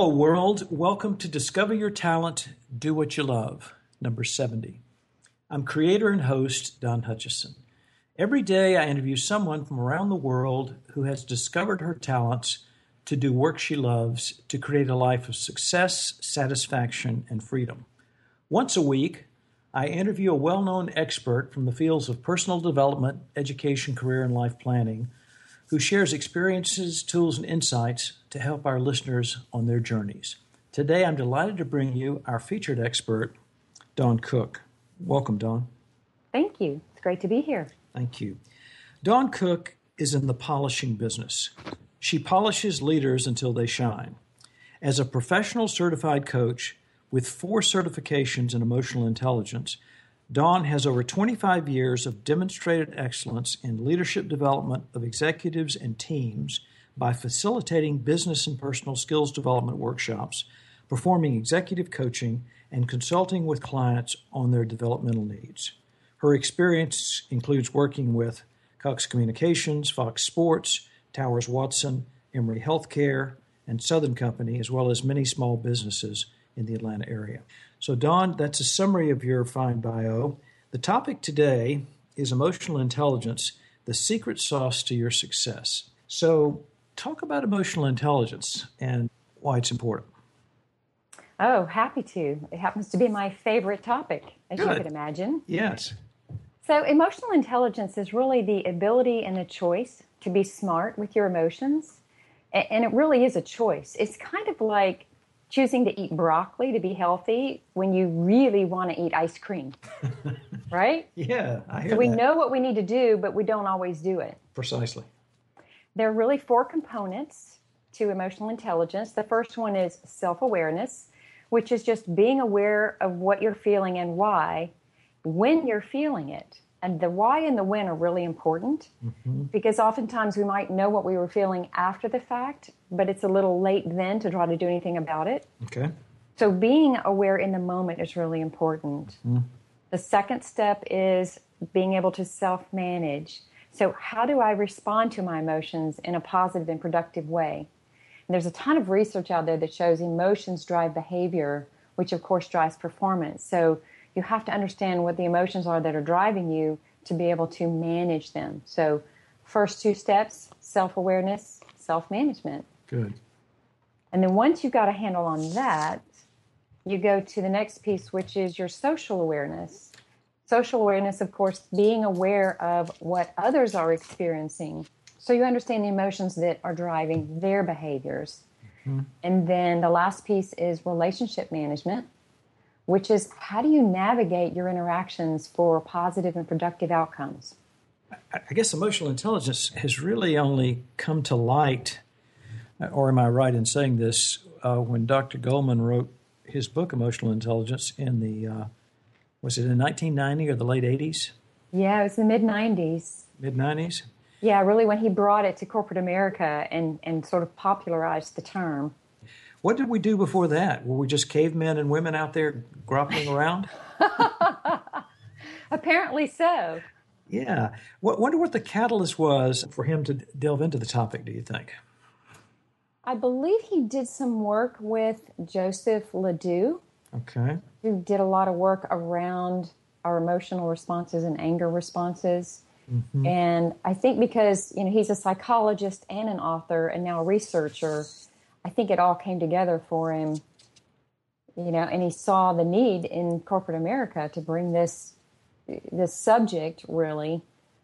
world. Welcome to Discover Your Talent, Do What You Love, number 70. I'm creator and host Don Hutchison. Every day I interview someone from around the world who has discovered her talents to do work she loves to create a life of success, satisfaction, and freedom. Once a week, I interview a well-known expert from the fields of personal development, education, career, and life planning who shares experiences, tools, and insights to help our listeners on their journeys. Today, I'm delighted to bring you our featured expert, Dawn Cook. Welcome, Dawn. Thank you. It's great to be here. Thank you. Dawn Cook is in the polishing business. She polishes leaders until they shine. As a professional certified coach with 4 certifications in emotional intelligence, Dawn has over 25 years of demonstrated excellence in leadership development of executives and teams by facilitating business and personal skills development workshops, performing executive coaching, and consulting with clients on their developmental needs. Her experience includes working with Cox Communications, Fox Sports, Towers Watson, Emory Healthcare, and Southern Company, as well as many small businesses in the Atlanta area. So, Dawn, that's a summary of your fine bio. The topic today is emotional intelligence, the secret sauce to your success. So, talk about emotional intelligence and why it's important. Oh, happy to. It happens to be my favorite topic, as Good. you could imagine. Yes. So, emotional intelligence is really the ability and the choice to be smart with your emotions. And it really is a choice. It's kind of like choosing to eat broccoli to be healthy when you really want to eat ice cream, right? Yeah, I hear So we that. know what we need to do, but we don't always do it. Precisely. There are really 4 components to emotional intelligence. The first one is self-awareness, which is just being aware of what you're feeling and why, when you're feeling it. And the why and the when are really important because oftentimes we might know what we were feeling after the fact, but it's a little late then to try to do anything about it. Okay. So being aware in the moment is really important. The second step is being able to self-manage. So how do I respond to my emotions in a positive and productive way? And there's a ton of research out there that shows emotions drive behavior, which of course drives performance. So you have to understand what the emotions are that are driving you to be able to manage them. So first 2 steps, self-awareness, self-management. Good. And then once you've got a handle on that, you go to the next piece, which is your social awareness. Social awareness, of course, being aware of what others are experiencing. So you understand the emotions that are driving their behaviors. And then the last piece is relationship management, which is how do you navigate your interactions for positive and productive outcomes? I guess emotional intelligence has really only come to light, or am I right in saying this, when Dr. Goleman wrote his book, Emotional Intelligence, in the, was it in 1990 or the late 80s? Yeah, it was the mid-90s. Mid-90s? Yeah, really when he brought it to corporate America and sort of popularized the term. What did we do before that? Were we just cavemen and women out there groveling around? Apparently so. Yeah. Wonder what the catalyst was for him to delve into the topic, do you think? I believe he did some work with Joseph Ledoux, Okay. who did a lot of work around our emotional responses and anger responses. And I think because, he's a psychologist and an author and now a researcher, I think it all came together for him, and he saw the need in corporate America to bring this subject really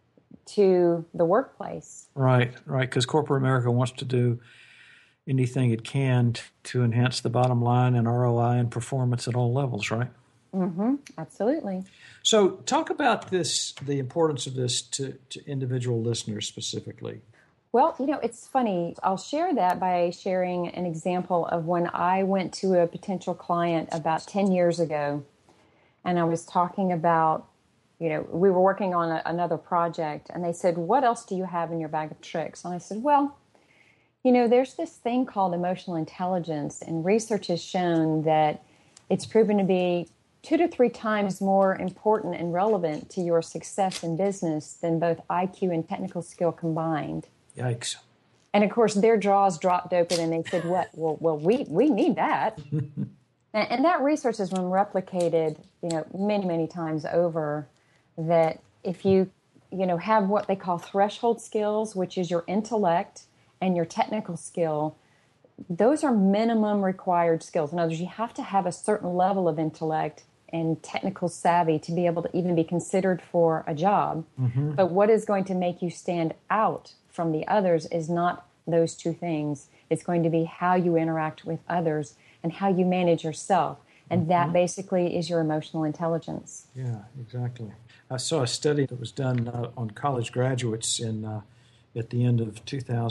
to the workplace. Right, because corporate America wants to do anything it can to enhance the bottom line and ROI and performance at all levels, right? Absolutely. So talk about this, the importance of this to individual listeners specifically. Well, it's funny. I'll share that by sharing an example of when I went to a potential client about 10 years ago, and I was talking about, we were working on another project, and they said, what else do you have in your bag of tricks? And I said, well, there's this thing called emotional intelligence, and research has shown that it's proven to be 2 to 3 times more important and relevant to your success in business than both IQ and technical skill combined. Yikes. And of course, their jaws dropped open and they said, what? Well, we need that. And that research has been replicated, many, many times over, that if you, have what they call threshold skills, which is your intellect and your technical skill, those are minimum required skills. In other words, you have to have a certain level of intellect and technical savvy to be able to even be considered for a job. Mm-hmm. But what is going to make you stand out from the others is not those two things. It's going to be how you interact with others and how you manage yourself. And mm-hmm. that basically is your emotional intelligence. Yeah, exactly. I saw a study that was done on college graduates at the end of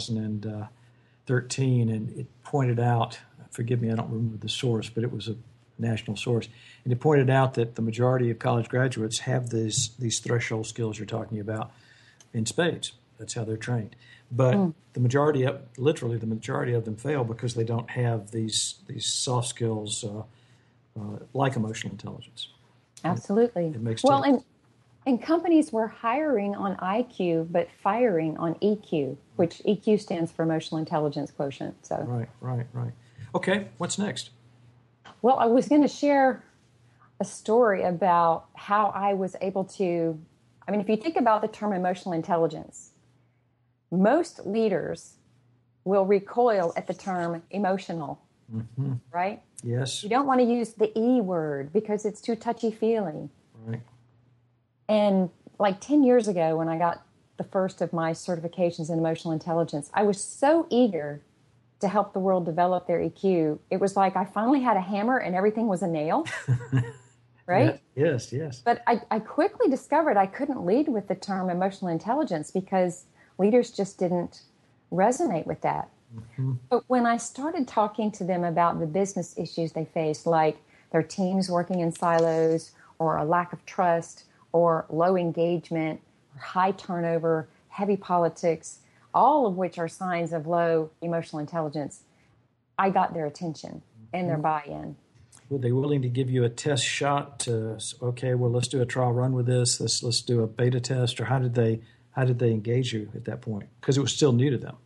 2013, and it pointed out, forgive me, I don't remember the source, but it was a national source, and it pointed out that the majority of college graduates have these threshold skills you're talking about in spades. That's how they're trained. But the majority of them fail because they don't have these soft skills like emotional intelligence. Absolutely. It makes and companies were hiring on IQ but firing on EQ, which EQ stands for emotional intelligence quotient. So Right. Okay, what's next? Well, I was going to share a story about how I was able to, if you think about the term emotional intelligence, most leaders will recoil at the term emotional, mm-hmm. right? Yes. You don't want to use the E word because it's too touchy-feely. Right. And like 10 years ago when I got the first of my certifications in emotional intelligence, I was so eager to help the world develop their EQ. It was like I finally had a hammer and everything was a nail, right? Yes. But I quickly discovered I couldn't lead with the term emotional intelligence because leaders just didn't resonate with that. Mm-hmm. But when I started talking to them about the business issues they faced, like their teams working in silos or a lack of trust or low engagement, or high turnover, heavy politics, all of which are signs of low emotional intelligence, I got their attention and their buy-in. Were they willing to give you a test shot to, okay, well, let's do a trial run with this, let's do a beta test, or how did they engage you at that point? Because it was still new to them.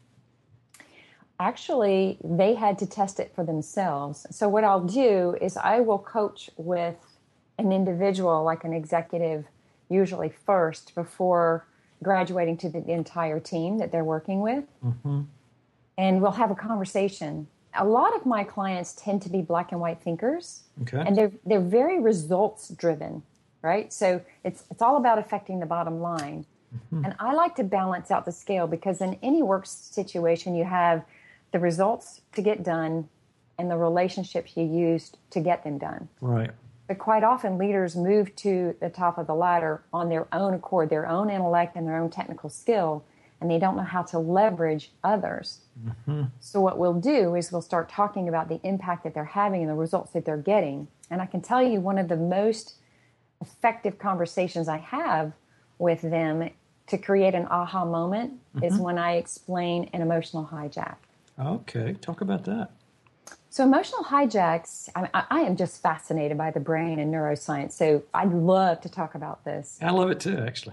Actually, they had to test it for themselves. So what I'll do is I will coach with an individual, like an executive, usually first before graduating to the entire team that they're working with. Mm-hmm. And we'll have a conversation. A lot of my clients tend to be black and white thinkers. Okay. And they're very results driven, right? So it's all about affecting the bottom line. Mm-hmm. And I like to balance out the scale because in any work situation, you have the results to get done and the relationships you used to get them done. Right. But quite often, leaders move to the top of the ladder on their own accord, their own intellect and their own technical skill, and they don't know how to leverage others. Mm-hmm. So what we'll do is we'll start talking about the impact that they're having and the results that they're getting. And I can tell you one of the most effective conversations I have with them to create an aha moment is when I explain an emotional hijack. Okay, talk about that. So emotional hijacks, I am just fascinated by the brain and neuroscience, so I'd love to talk about this. I love it too, actually.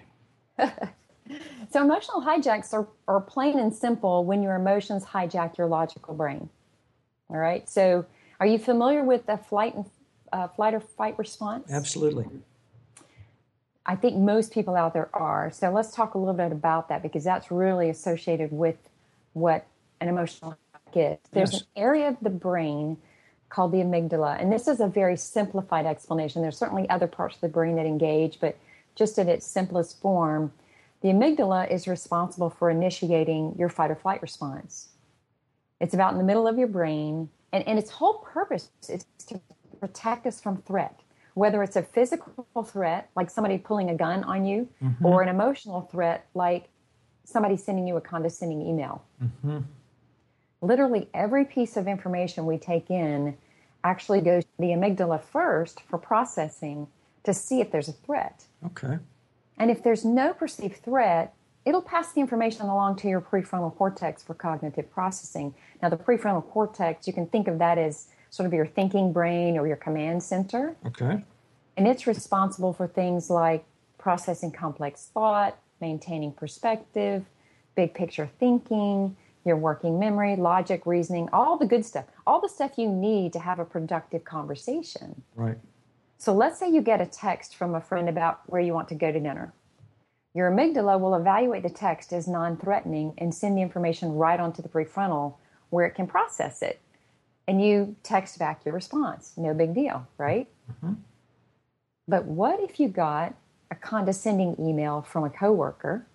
So emotional hijacks are plain and simple when your emotions hijack your logical brain. All right, so are you familiar with the flight or fight response? Absolutely. I think most people out there are. So let's talk a little bit about that because that's really associated with what an emotional is. There's an area of the brain called the amygdala, and this is a very simplified explanation. There's certainly other parts of the brain that engage, but just in its simplest form, the amygdala is responsible for initiating your fight or flight response. It's about in the middle of your brain, and its whole purpose is to protect us from threat, whether it's a physical threat, like somebody pulling a gun on you, or an emotional threat, like somebody sending you a condescending email. Mm-hmm. Literally every piece of information we take in actually goes to the amygdala first for processing to see if there's a threat. Okay. And if there's no perceived threat, it'll pass the information along to your prefrontal cortex for cognitive processing. Now, the prefrontal cortex, you can think of that as sort of your thinking brain or your command center. Okay. And it's responsible for things like processing complex thought, maintaining perspective, big picture thinking, your working memory, logic, reasoning, all the good stuff, all the stuff you need to have a productive conversation. Right. So let's say you get a text from a friend about where you want to go to dinner. Your amygdala will evaluate the text as non-threatening and send the information right onto the prefrontal where it can process it. And you text back your response. No big deal, right? Mm-hmm. But what if you got a condescending email from a coworker?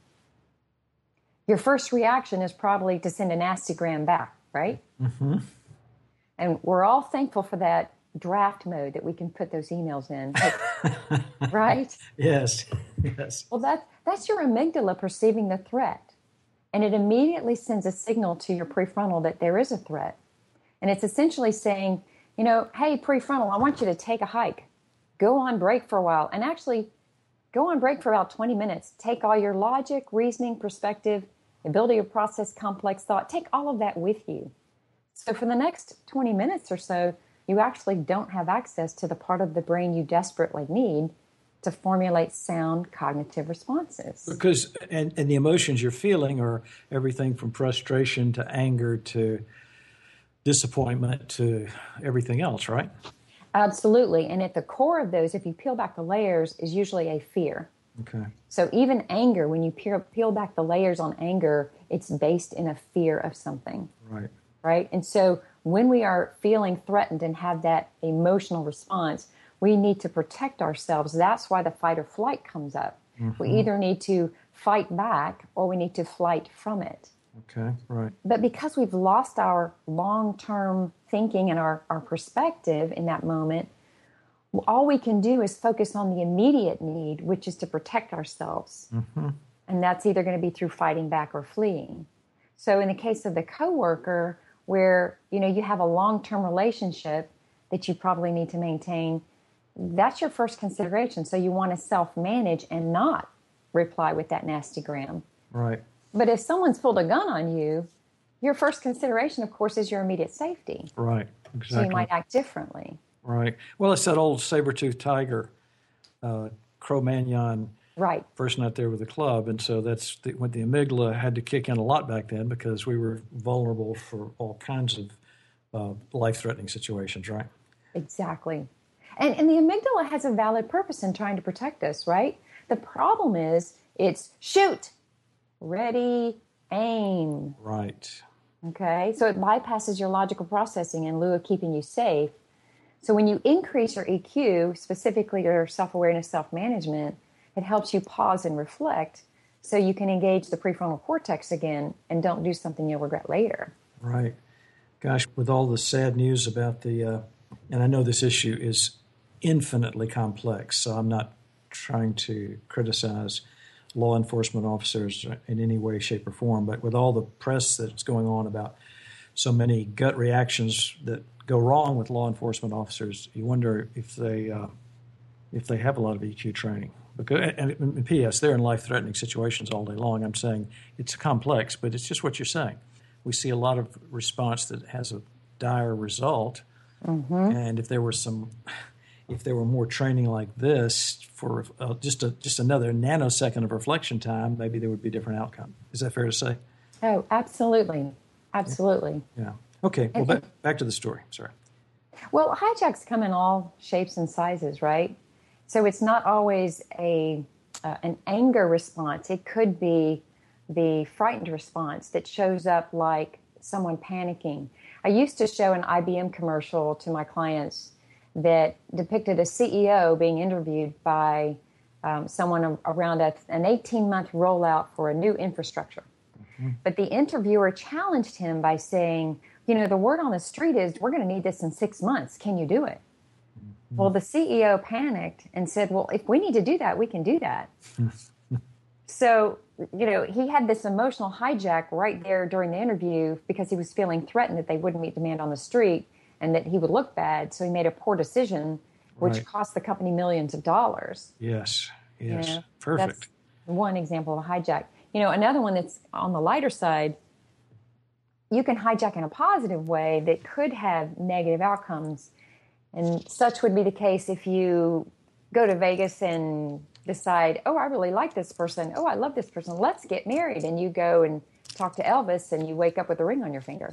Your first reaction is probably to send a nasty gram back, right? Mm-hmm. And we're all thankful for that draft mode that we can put those emails in, right? Yes, yes. Well, that's your amygdala perceiving the threat. And it immediately sends a signal to your prefrontal that there is a threat. And it's essentially saying, hey, prefrontal, I want you to take a hike. Go on break for a while. And actually, go on break for about 20 minutes. Take all your logic, reasoning, perspective, ability to process complex thought. Take all of that with you. So for the next 20 minutes or so, you actually don't have access to the part of the brain you desperately need to formulate sound cognitive responses. Because, and the emotions you're feeling are everything from frustration to anger to disappointment to everything else, right? Absolutely. And at the core of those, if you peel back the layers, is usually a fear. Okay. So even anger, when you peel back the layers on anger, it's based in a fear of something. Right. Right? And so when we are feeling threatened and have that emotional response, we need to protect ourselves. That's why the fight or flight comes up. Mm-hmm. We either need to fight back or we need to flight from it. Okay, right. But because we've lost our long-term thinking and our perspective in that moment, all we can do is focus on the immediate need, which is to protect ourselves. Mm-hmm. And that's either going to be through fighting back or fleeing. So in the case of the coworker, where you have a long-term relationship that you probably need to maintain, that's your first consideration. So you want to self-manage and not reply with that nasty gram. Right. But if someone's pulled a gun on you, your first consideration, of course, is your immediate safety. Right, exactly. So you might act differently. Right. Well, it's that old saber-toothed tiger, Cro-Magnon right. person out there with the club. And so that's when the amygdala had to kick in a lot back then because we were vulnerable for all kinds of life-threatening situations, right? Exactly. And the amygdala has a valid purpose in trying to protect us, right? The problem is it's shoot, ready, aim. Right. Okay? So it bypasses your logical processing in lieu of keeping you safe. So when you increase your EQ, specifically your self-awareness, self-management, it helps you pause and reflect so you can engage the prefrontal cortex again and don't do something you'll regret later. Right. Gosh, with all the sad news about and I know this issue is infinitely complex, so I'm not trying to criticize law enforcement officers in any way, shape, or form, but with all the press that's going on about so many gut reactions that go wrong with law enforcement officers, you wonder if they have a lot of EQ training. Because, and P.S., they're in life-threatening situations all day long. I'm saying it's complex, but it's just what you're saying. We see a lot of response that has a dire result, and if there were more training like this for just another nanosecond of reflection time, maybe there would be a different outcome. Is that fair to say? Oh, absolutely. Absolutely. Yeah. Okay, well, back to the story. Sorry. Well, hijacks come in all shapes and sizes, right? So it's not always an anger response. It could be the frightened response that shows up like someone panicking. I used to show an IBM commercial to my clients that depicted a CEO being interviewed by someone around an 18-month rollout for a new infrastructure. Mm-hmm. But the interviewer challenged him by saying, the word on the street is, we're going to need this in 6 months. Can you do it? Mm-hmm. Well, the CEO panicked and said, well, if we need to do that, we can do that. So, he had this emotional hijack right there during the interview because he was feeling threatened that they wouldn't meet demand on the street and that he would look bad. So he made a poor decision, which cost the company millions of dollars. Yes. Perfect. That's one example of a hijack. Another one that's on the lighter side, you can hijack in a positive way that could have negative outcomes. And such would be the case if you go to Vegas and decide, oh, I really like this person. Oh, I love this person. Let's get married. And you go and talk to Elvis and you wake up with a ring on your finger.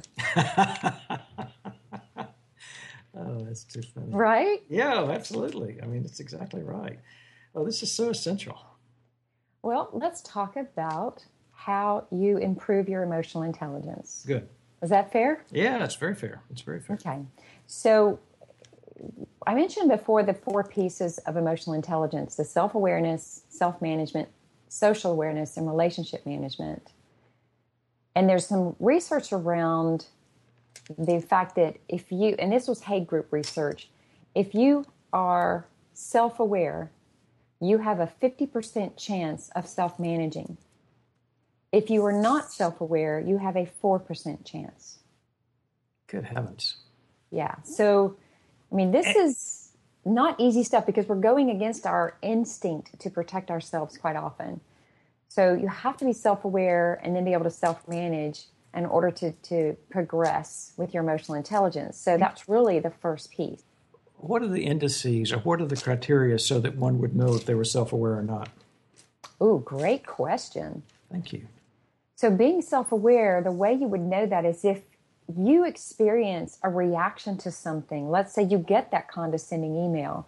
Oh, that's too funny. Right? Yeah, absolutely. I mean, it's exactly right. Oh, this is so essential. Well, let's talk about how you improve your emotional intelligence. Good. Is that fair? Yeah, it's very fair. It's very fair. Okay. So I mentioned before the 4 pieces of emotional intelligence: the self-awareness, self-management, social awareness, and relationship management. And there's some research around the fact that if you, and this was Hague Group research, if you are self-aware, you have a 50% chance of self-managing. If you are not self-aware, you have a 4% chance. Good heavens. Yeah. So, I mean, this is not easy stuff because we're going against our instinct to protect ourselves quite often. So you have to be self-aware and then be able to self-manage in order to progress with your emotional intelligence. So that's really the first piece. What are the indices or what are the criteria so that one would know if they were self-aware or not? Ooh, great question. Thank you. So being self-aware, the way you would know that is if you experience a reaction to something. Let's say you get that condescending email.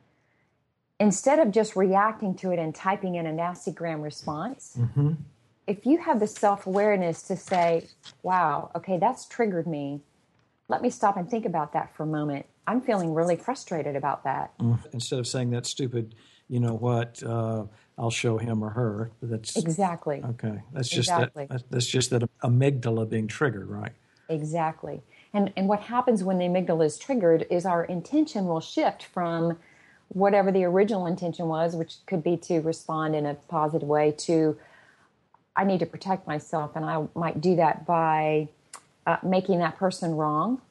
Instead of just reacting to it and typing in a nasty gram response, if you have the self-awareness to say, wow, okay, that's triggered me. Let me stop and think about that for a moment. I'm feeling really frustrated about that. Instead of saying that's stupid, you know what, I'll show him or her. That's Exactly. okay. That's just Exactly. that's just that amygdala being triggered, right? Exactly. And what happens when the amygdala is triggered is our intention will shift from whatever the original intention was, which could be to respond in a positive way, to I need to protect myself, and I might do that by making that person wrong,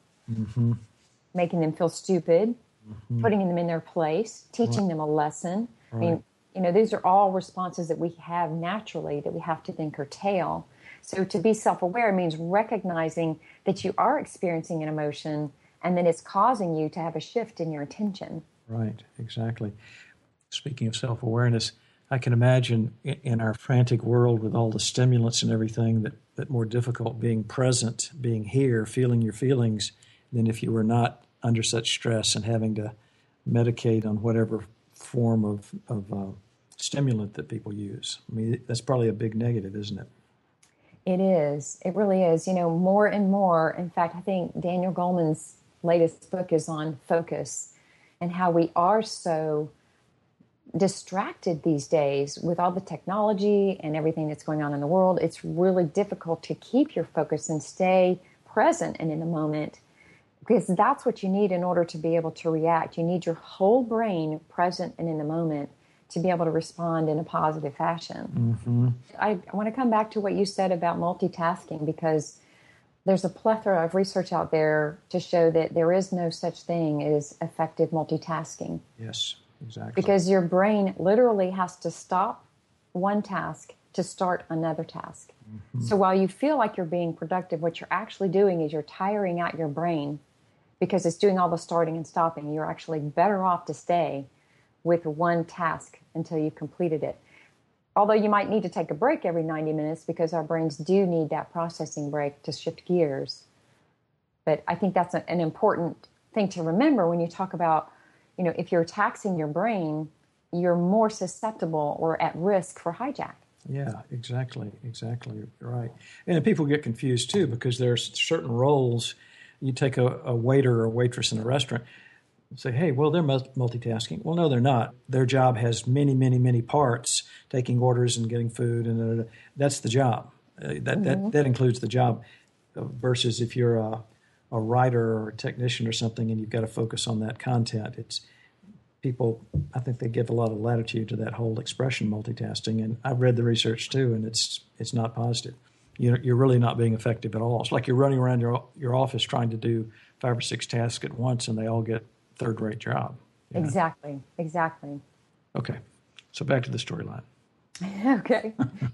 making them feel stupid, putting them in their place, teaching them a lesson. I mean, you know, these are all responses that we have naturally that we have to then curtail. So to be self-aware means recognizing that you are experiencing an emotion and then it's causing you to have a shift in your attention. Right, exactly. Speaking of self-awareness, I can imagine in our frantic world with all the stimulants and everything that more difficult being present, being here, feeling your feelings than if you were not under such stress and having to medicate on whatever form of stimulant that people use. I mean, that's probably a big negative, isn't it? It is. It really is. You know, more and more. In fact, I think Daniel Goleman's latest book is on focus and how we are so distracted these days with all the technology and everything that's going on in the world. It's really difficult to keep your focus and stay present and in the moment, because that's what you need in order to be able to react. You need your whole brain present and in the moment to be able to respond in a positive fashion. I want to come back to what you said about multitasking, because there's a plethora of research out there to show that there is no such thing as effective multitasking. Yes, exactly. Because your brain literally has to stop one task to start another task. So while you feel like you're being productive, what you're actually doing is you're tiring out your brain because it's doing all the starting and stopping. You're actually better off to stay with one task until you've completed it. Although you might need to take a break every 90 minutes because our brains do need that processing break to shift gears. But I think that's an important thing to remember when you talk about, you know, if you're taxing your brain, you're more susceptible or at risk for hijack. Yeah, exactly. You're right. And people get confused too, because there's certain roles. You take a waiter or a waitress in a restaurant, say, hey, well, they're multitasking. Well, no, they're not. Their job has many, many, many parts, taking orders and getting food, and that's the job. That includes the job. Versus if you're a writer or a technician or something, and you've got to focus on that content. It's people. I think they give a lot of latitude to that whole expression, multitasking. And I've read the research too, and it's not positive. You're really not being effective at all. It's like you're running around your office trying to do 5 or 6 tasks at once, and they all get third-rate job. You know? Exactly. Okay, so back to the storyline. Okay.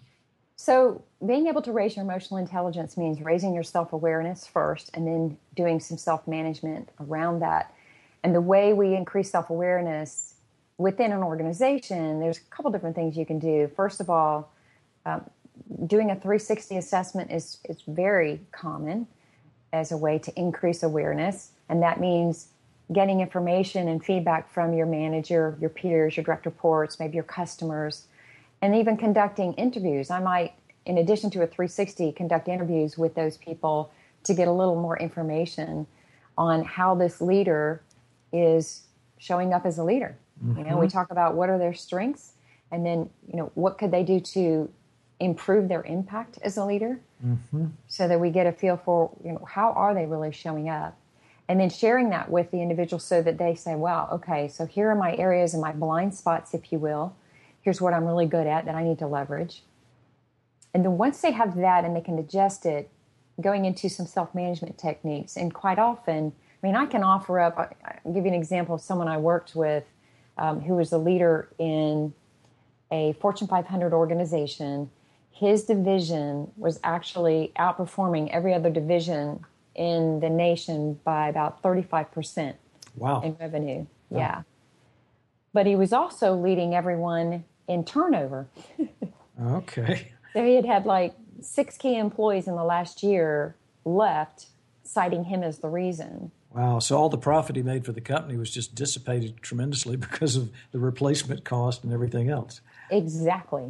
So being able to raise your emotional intelligence means raising your self-awareness first and then doing some self-management around that. And the way we increase self-awareness within an organization, there's a couple different things you can do. First of all, doing a 360 assessment is very common as a way to increase awareness. And that means getting information and feedback from your manager, your peers, your direct reports, maybe your customers, and even conducting interviews. I might, in addition to a 360, conduct interviews with those people to get a little more information on how this leader is showing up as a leader. Mm-hmm. We talk about what are their strengths, and then, what could they do to improve their impact as a leader, so that we get a feel for, how are they really showing up? And then sharing that with the individual so that they say, wow, okay, so here are my areas and my blind spots, if you will. Here's what I'm really good at that I need to leverage. And then once they have that and they can digest it, going into some self-management techniques. And quite often, I can offer up, I'll give you an example of someone I worked with who was a leader in a Fortune 500 organization. His division was actually outperforming every other division in the nation by about 35% in revenue. Wow. Yeah. But he was also leading everyone in turnover. Okay. So he had like 6 key employees in the last year left, citing him as the reason. Wow. So all the profit he made for the company was just dissipated tremendously because of the replacement cost and everything else. Exactly.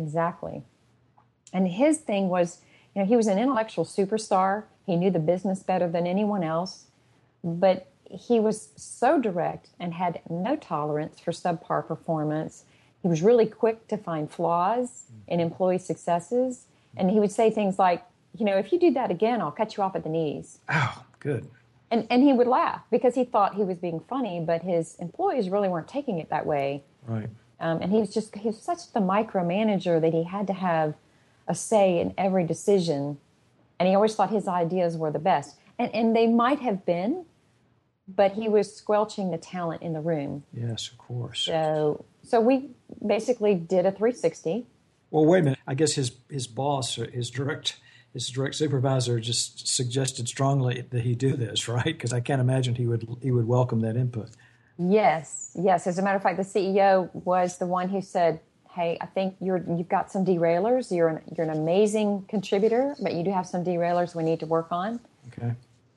And his thing was, he was an intellectual superstar. He knew the business better than anyone else, but he was so direct and had no tolerance for subpar performance. He was really quick to find flaws in employee successes. And he would say things like, if you do that again, I'll cut you off at the knees. Oh, good. And he would laugh because he thought he was being funny, but his employees really weren't taking it that way. Right. And he was such the micromanager that he had to have a say in every decision. And he always thought his ideas were the best. And they might have been, but he was squelching the talent in the room. Yes, of course. So we basically did a 360. Well, wait a minute. I guess his boss, or his direct supervisor, just suggested strongly that he do this, right? Because I can't imagine he would welcome that input. Yes. As a matter of fact, the CEO was the one who said, "Hey, I think you've got some derailers. You're an amazing contributor, but you do have some derailers we need to work on." Okay.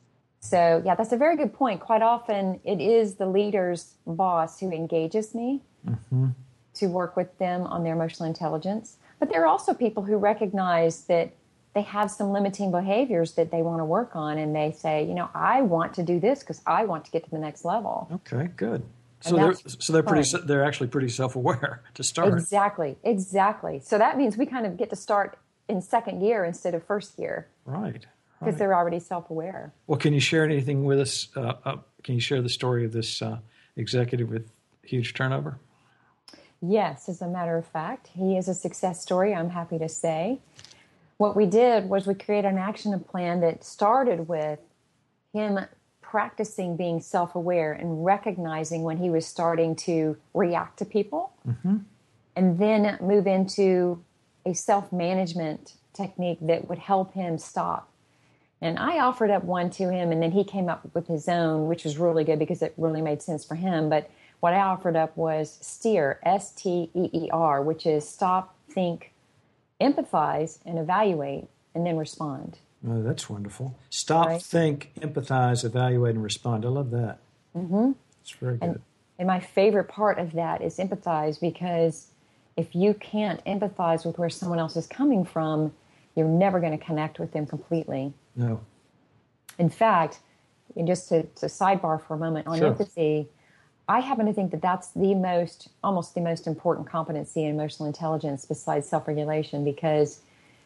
So, yeah, that's a very good point. Quite often, it is the leader's boss who engages me to work with them on their emotional intelligence. But there are also people who recognize that they have some limiting behaviors that they want to work on, and they say, I want to do this because I want to get to the next level. Okay, good. They're actually pretty self-aware to start. Exactly. So that means we kind of get to start in second gear instead of first gear. Right. Because they're already self-aware. Well, can you share anything with us? Can you share the story of this executive with huge turnover? Yes, as a matter of fact. He is a success story, I'm happy to say. What we did was we created an action plan that started with him practicing being self-aware and recognizing when he was starting to react to people, and then move into a self-management technique that would help him stop. And I offered up one to him, and then he came up with his own, which was really good because it really made sense for him. But what I offered up was STEER, STEER, which is stop, think, empathize, and evaluate, and then respond. Oh, that's wonderful. Stop, right? Think, empathize, evaluate, and respond. I love that. It's very good. And my favorite part of that is empathize, because if you can't empathize with where someone else is coming from, you're never going to connect with them completely. No. In fact, just to sidebar for a moment on empathy, I happen to think that that's almost the most important competency in emotional intelligence besides self-regulation, because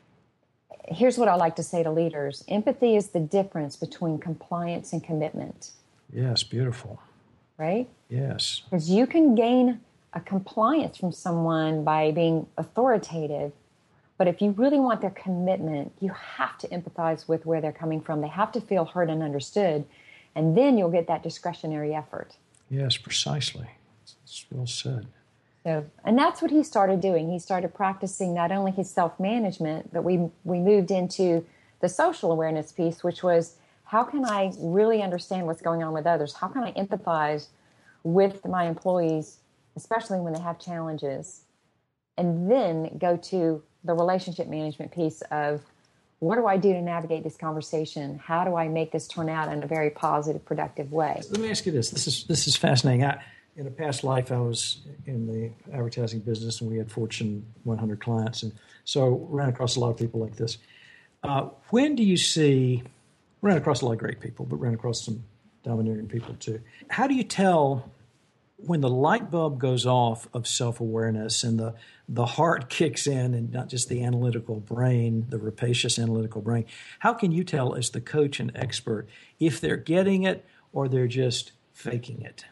here's what I like to say to leaders. Empathy is the difference between compliance and commitment. Yes, beautiful. Right? Yes. Because you can gain a compliance from someone by being authoritative, but if you really want their commitment, you have to empathize with where they're coming from. They have to feel heard and understood, and then you'll get that discretionary effort. Yes, precisely. It's well said. So, and that's what he started doing. He started practicing not only his self-management, but we moved into the social awareness piece, which was, how can I really understand what's going on with others? How can I empathize with my employees, especially when they have challenges? and then go to the relationship management piece of what do I do to navigate this conversation? How do I make this turn out in a very positive, productive way? Let me ask you this. This is fascinating. In a past life, I was in the advertising business, and we had Fortune 100 clients, and so ran across a lot of people like this. When do you see, ran across a lot of great people, but ran across some domineering people too. How do you tell when the light bulb goes off of self-awareness and the heart kicks in and not just the analytical brain, the rapacious analytical brain? How can you tell as the coach and expert if they're getting it or they're just faking it?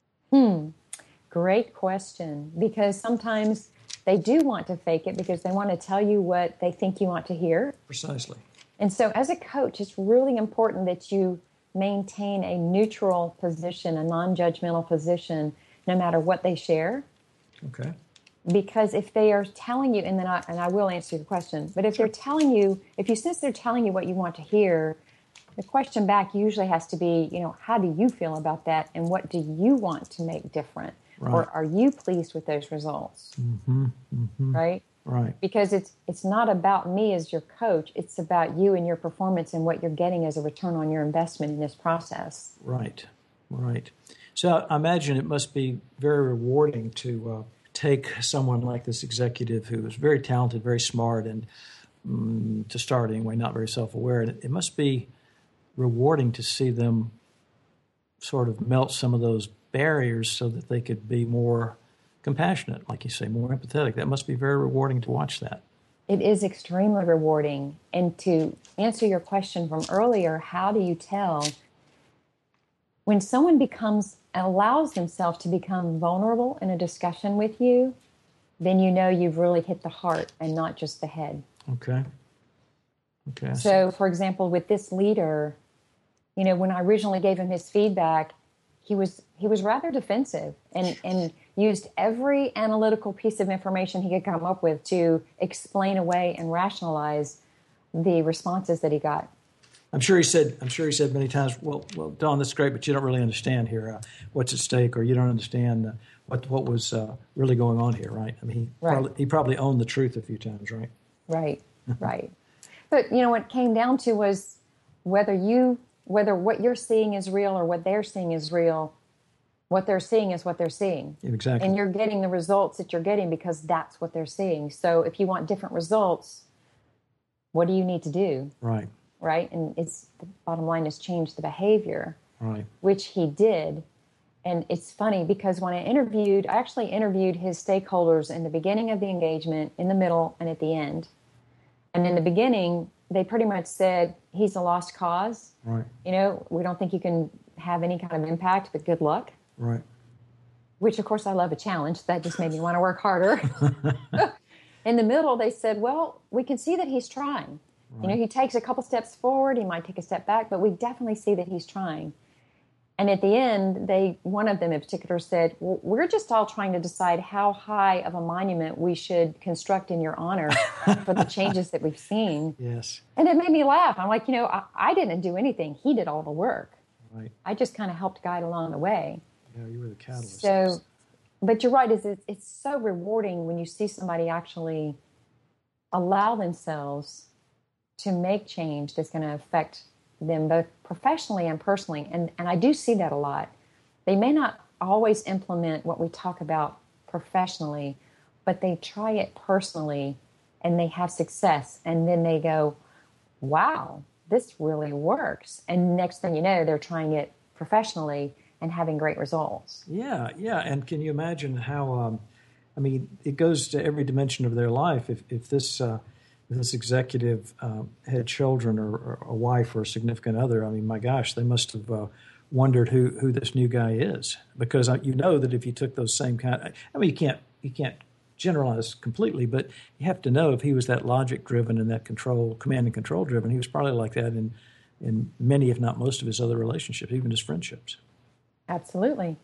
Great question, because sometimes they do want to fake it because they want to tell you what they think you want to hear. Precisely. And so as a coach, it's really important that you maintain a neutral position, a non-judgmental position, no matter what they share. Okay. Because if they are telling you, and I will answer your question, but if they're telling you, if you sense they're telling you what you want to hear, the question back usually has to be, how do you feel about that, and what do you want to make different? Right. Or are you pleased with those results? Mm-hmm. Mm-hmm. Right? Right. Because it's not about me as your coach, it's about you and your performance and what you're getting as a return on your investment in this process. Right. Right. So I imagine it must be very rewarding to take someone like this executive who is very talented, very smart, and to start anyway, not very self-aware. It must be rewarding to see them sort of melt some of those barriers so that they could be more compassionate, like you say, more empathetic. That must be very rewarding to watch that. It is extremely rewarding. And to answer your question from earlier, how do you tell? When someone allows themselves to become vulnerable in a discussion with you, then you know you've really hit the heart and not just the head. Okay. So, for example, with this leader, when I originally gave him his feedback, he was rather defensive and used every analytical piece of information he could come up with to explain away and rationalize the responses that he got. I'm sure he said many times, well, Dawn, that's great, but you don't really understand here what's at stake, or you don't understand what was really going on here, right? I mean, he probably owned the truth a few times, right? Right, right. But what it came down to was whether what you're seeing is real or what they're seeing is real. What they're seeing is what they're seeing. Exactly. And you're getting the results that you're getting because that's what they're seeing. So if you want different results, what do you need to do? Right. Right? And the bottom line is change the behavior. Right. Which he did. And it's funny because when I actually interviewed his stakeholders in the beginning of the engagement, in the middle, and at the end. And in the beginning, they pretty much said, he's a lost cause. Right. We don't think you can have any kind of impact, but good luck. Right. Which, of course, I love a challenge. That just made me want to work harder. In the middle, they said, well, we can see that he's trying. Right. He takes a couple steps forward. He might take a step back, but we definitely see that he's trying. And at the end, one of them in particular said, well, we're just all trying to decide how high of a monument we should construct in your honor for the changes that we've seen. Yes. And it made me laugh. I'm like, I didn't do anything. He did all the work. Right. I just kind of helped guide along the way. Yeah, you were the catalyst. So, but you're right. It's so rewarding when you see somebody actually allow themselves to make change that's going to affect them both professionally and personally. And I do see that a lot. They may not always implement what we talk about professionally, but they try it personally and they have success. And then they go, wow, this really works. And next thing you know, they're trying it professionally and having great results. Yeah. And can you imagine how, it goes to every dimension of their life. If this executive had children or a wife or a significant other, my gosh, they must have wondered who this new guy is, because that if you took those same you can't generalize completely, but you have to know if he was that logic driven and that command and control driven, he was probably like that in many, if not most of his other relationships, even his friendships. Absolutely.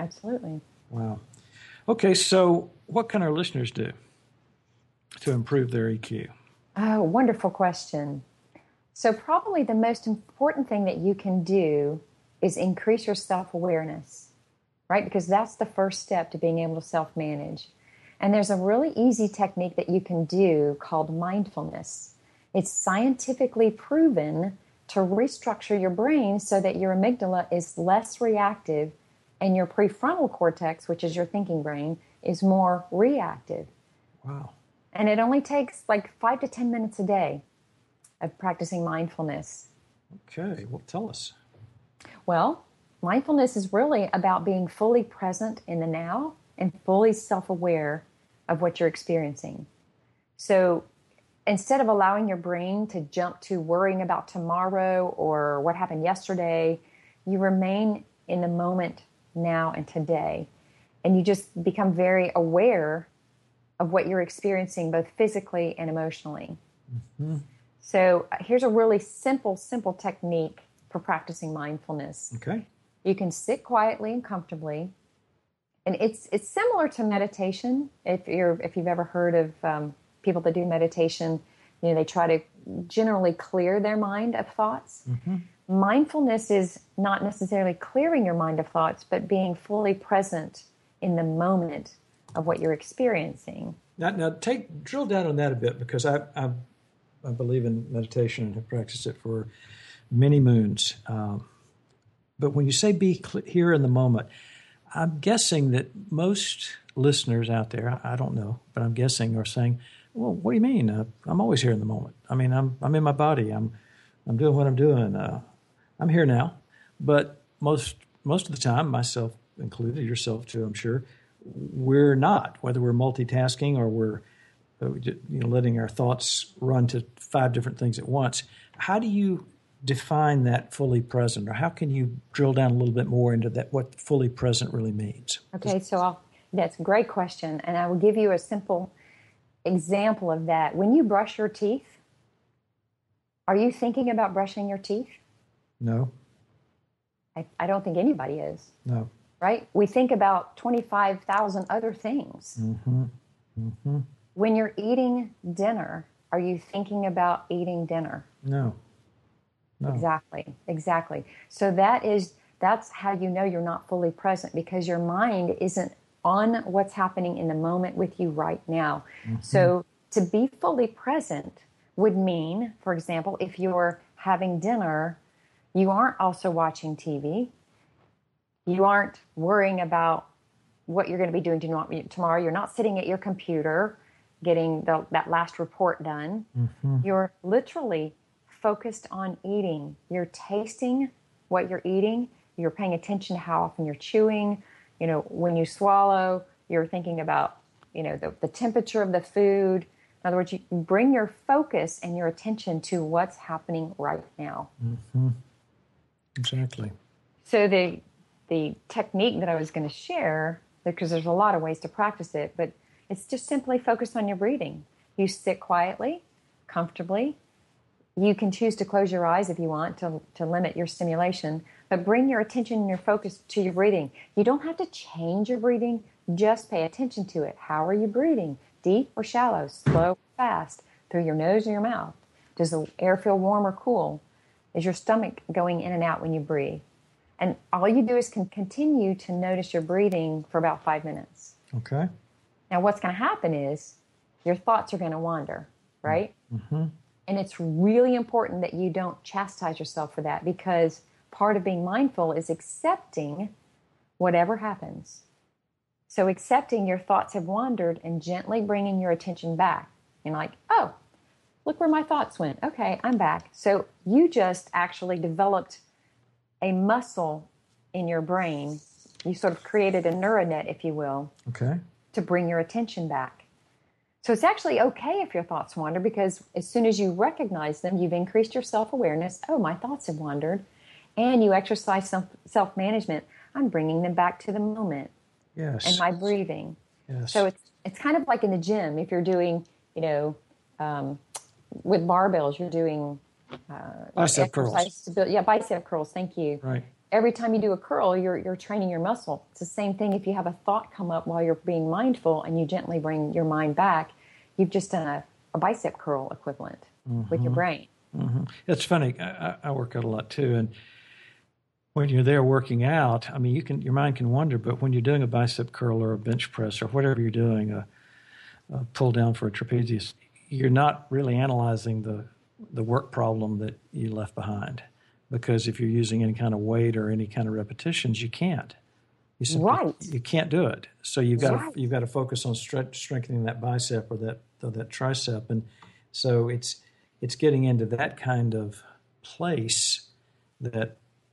Wow. Okay, so what can our listeners do to improve their EQ? Oh, wonderful question. So probably the most important thing that you can do is increase your self-awareness, right? Because that's the first step to being able to self-manage. And there's a really easy technique that you can do called mindfulness. It's scientifically proven to restructure your brain so that your amygdala is less reactive and your prefrontal cortex, which is your thinking brain, is more reactive. Wow. And it only takes like 5 to 10 minutes a day of practicing mindfulness. Okay, well, tell us. Well, mindfulness is really about being fully present in the now and fully self-aware of what you're experiencing. So instead of allowing your brain to jump to worrying about tomorrow or what happened yesterday, you remain in the moment now and today. And you just become very aware of what you're experiencing both physically and emotionally. Mm-hmm. So here's a really simple technique for practicing mindfulness. Okay. You can sit quietly and comfortably. And it's similar to meditation. If you've ever heard of people that do meditation, they try to generally clear their mind of thoughts. Mm-hmm. Mindfulness is not necessarily clearing your mind of thoughts, but being fully present in the moment of what you're experiencing. Now drill down on that a bit, because I believe in meditation and have practiced it for many moons. But when you say be here in the moment, I'm guessing that most listeners out there, I don't know, but I'm guessing, are saying, well, what do you mean? I'm always here in the moment. I mean, I'm in my body. I'm doing what I'm doing. I'm here now. But most of the time, myself included, yourself too, I'm sure, we're not. Whether we're multitasking or we're letting our thoughts run to 5 different things at once. How do you define that fully present, or how can you drill down a little bit more into that, what fully present really means? Okay, so that's a great question, and I will give you a simple example of that. When you brush your teeth, are you thinking about brushing your teeth? No. I don't think anybody is. No. Right? We think about 25,000 other things. Mm-hmm. Mm-hmm. When you're eating dinner, are you thinking about eating dinner? No. Exactly. So that's how you know you're not fully present, because your mind isn't on what's happening in the moment with you right now. Mm-hmm. So to be fully present would mean, for example, if you're having dinner, you aren't also watching TV. You aren't worrying about what you're going to be doing tomorrow. You're not sitting at your computer getting that last report done. Mm-hmm. You're literally focused on eating. You're tasting what you're eating. You're paying attention to how often you're chewing. When you swallow, you're thinking about, the temperature of the food. In other words, you bring your focus and your attention to what's happening right now. Mm-hmm. Exactly. So the technique that I was going to share, because there's a lot of ways to practice it, but it's just simply focus on your breathing. You sit quietly, comfortably. You can choose to close your eyes if you want to limit your stimulation, but bring your attention and your focus to your breathing. You don't have to change your breathing, just pay attention to it. How are you breathing? Deep or shallow, slow or fast, through your nose or your mouth? Does the air feel warm or cool? Is your stomach going in and out when you breathe? And all you do is continue to notice your breathing for about 5 minutes. Okay. Now, what's going to happen is your thoughts are going to wander, right? Mm-hmm. And it's really important that you don't chastise yourself for that, because part of being mindful is accepting whatever happens. So accepting your thoughts have wandered and gently bringing your attention back. You're like, oh, look where my thoughts went. Okay, I'm back. So you just actually developed a muscle in your brain. You sort of created a neural net, if you will, okay, to bring your attention back. So it's actually okay if your thoughts wander, because as soon as you recognize them, you've increased your self-awareness. Oh, my thoughts have wandered. And you exercise some self-management. I'm bringing them back to the moment. Yes. And my breathing. Yes. So it's kind of like in the gym. If you're doing, with barbells, you're doing bicep curls. Bicep curls. Thank you. Right. Every time you do a curl, you're training your muscle. It's the same thing if you have a thought come up while you're being mindful and you gently bring your mind back. You've just done a bicep curl equivalent with your brain. Mm-hmm. It's funny. I work out a lot too, and when you're there working out, I mean, your mind can wander, but when you're doing a bicep curl or a bench press or whatever you're doing, pull down for a trapezius, you're not really analyzing the work problem that you left behind. Because if you're using any kind of weight or any kind of repetitions, you can't. You can't do it. So you've got to focus on strengthening that bicep or that tricep, and so it's getting into that kind of place that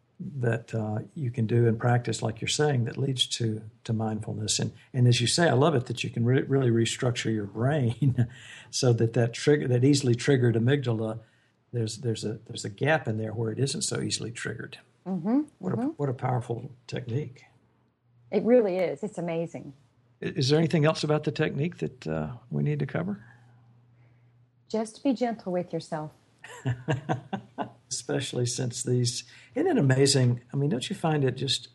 you can do in practice, like you're saying, that leads to mindfulness. And as you say, I love it that you can really restructure your brain so that easily triggered amygdala. There's a gap in there where it isn't so easily triggered. Mm-hmm. What a powerful technique. It really is. It's amazing. Is there anything else about the technique that we need to cover? Just be gentle with yourself. Especially since isn't it amazing? I mean, don't you find it just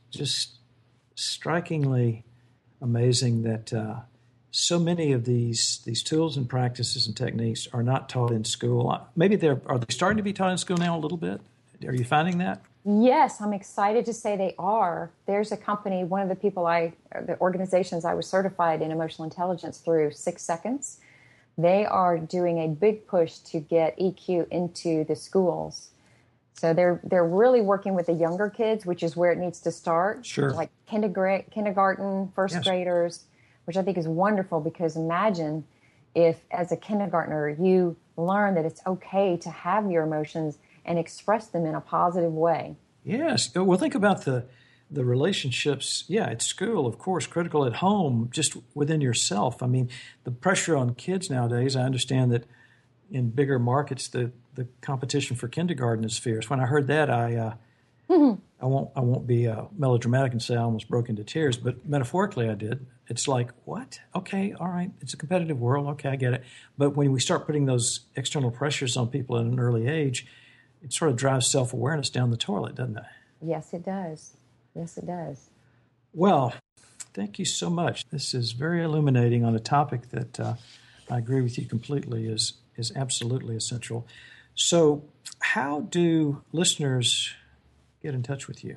strikingly amazing that so many of these tools and practices and techniques are not taught in school? Maybe are they starting to be taught in school now a little bit? Are you finding that? Yes, I'm excited to say they are. There's a company, one of the organizations I was certified in emotional intelligence through, 6 Seconds. They are doing a big push to get EQ into the schools. So they're really working with the younger kids, which is where it needs to start. Sure. Like kindergarten, first graders, which I think is wonderful, because imagine if as a kindergartner you learn that it's okay to have your emotions and express them in a positive way. Yes. Well, think about the relationships. Yeah, at school, of course, critical at home, just within yourself. I mean, the pressure on kids nowadays, I understand that in bigger markets, the competition for kindergarten is fierce. When I heard that, I won't be melodramatic and say I almost broke into tears, but metaphorically I did. It's like, what? Okay, all right, it's a competitive world. Okay, I get it. But when we start putting those external pressures on people at an early age, it sort of drives self-awareness down the toilet, doesn't it? Yes, it does. Yes, it does. Well, thank you so much. This is very illuminating on a topic that I agree with you completely is absolutely essential. So how do listeners get in touch with you?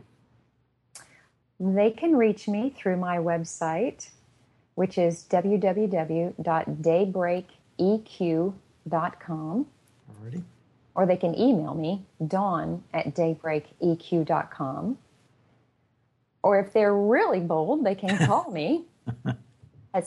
They can reach me through my website, which is www.daybreakeq.com. Alrighty. Or they can email me, dawn@daybreakeq.com. Or if they're really bold, they can call me at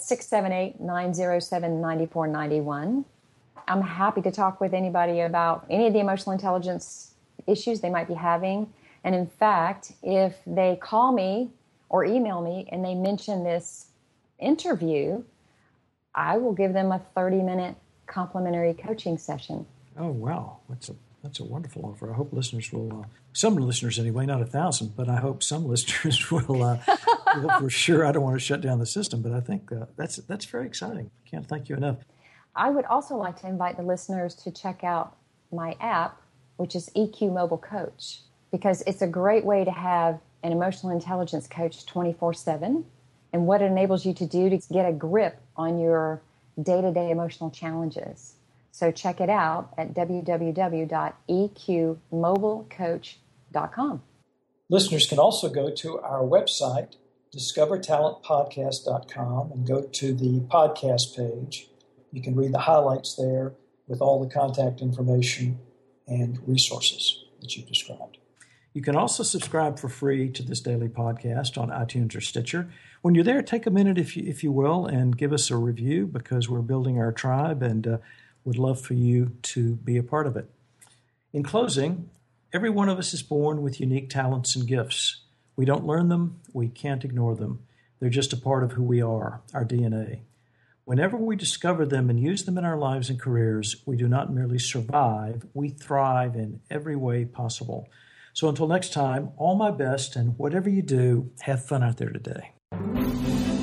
678-907-9491. I'm happy to talk with anybody about any of the emotional intelligence issues they might be having. And in fact, if they call me or email me and they mention this interview, I will give them a 30-minute complimentary coaching session. Oh, wow. That's a wonderful offer. I hope listeners will, some listeners anyway, not 1,000, but I hope some listeners will for sure. I don't want to shut down the system, but I think that's very exciting. I can't thank you enough. I would also like to invite the listeners to check out my app, which is EQ Mobile Coach, because it's a great way to have an emotional intelligence coach 24/7. And what it enables you to do to get a grip on your day-to-day emotional challenges. So check it out at www.eqmobilecoach.com. Listeners can also go to our website, discovertalentpodcast.com, and go to the podcast page. You can read the highlights there with all the contact information and resources that you've described. You can also subscribe for free to this daily podcast on iTunes or Stitcher. When you're there, take a minute, if you will, and give us a review, because we're building our tribe and would love for you to be a part of it. In closing, every one of us is born with unique talents and gifts. We don't learn them. We can't ignore them. They're just a part of who we are, our DNA. Whenever we discover them and use them in our lives and careers, we do not merely survive, we thrive in every way possible. So until next time, all my best, and whatever you do, have fun out there today.